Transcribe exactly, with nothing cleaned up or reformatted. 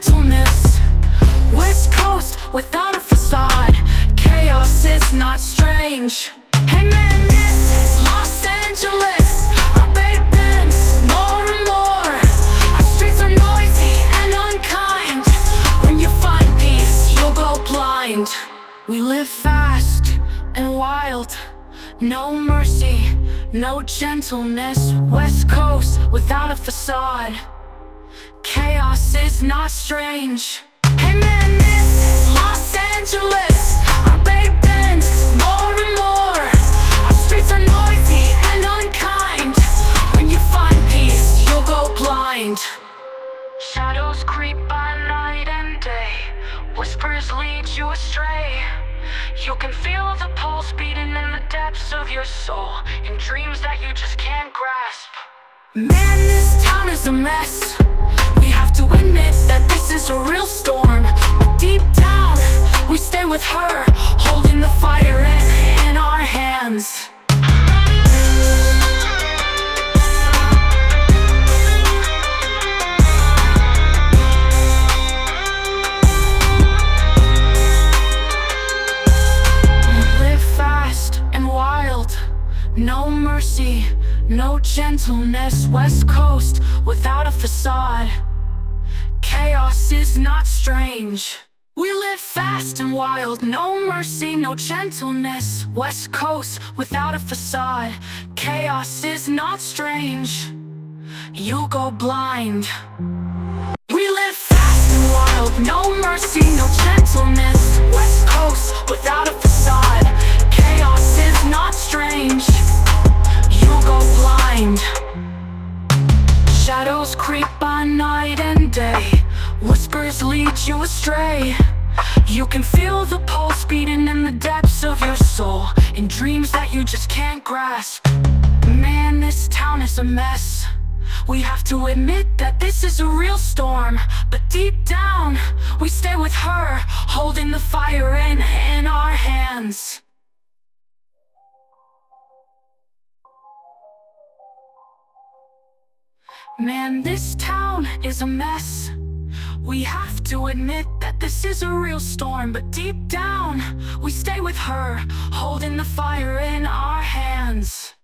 gentleness. West Coast without a facade. Chaos is not strange. Hey man, this is Los Angeles. Our Bay bends more and more. Our streets are noisy and unkind. When you find peace, you'll go blind. We live fast and wild. No mercy, no gentleness. West Coast without a facade. Chaos is not strange. Hey man, this is Los Angeles. Our Bay bends more and more. Our streets are noisy and unkind. When you find peace, you'll go blind. Shadows creep by night and day. Whispers lead you astray. You can feel the pulse beating in the depths of your soul, in dreams that you just can't grasp. Man, this town is a mess. We have to admit that this is a real storm. Deep down, we stay with her, holding the fire in, in our hands. No mercy, no gentleness. West Coast without a facade. Chaos is not strange. We live fast and wild. No mercy, no gentleness. West Coast without a facade. Chaos is not strange. You'll go blind. We live fast and wild. No mercy, no gentleness. West Coast without a facade. Chaos is not strange. You'll go blind. Shadows creep by night and day. Whispers lead you astray. You can feel the pulse beating in the depths of your soul, in dreams that you just can't grasp. Man, this town is a mess. We have to admit that this is a real storm. But deep down, we stay with her, holding the fire in, in our hands. Man, this town is a mess. We have to admit that this is a real storm. But deep down, we stay with her, holding the fire in our hands.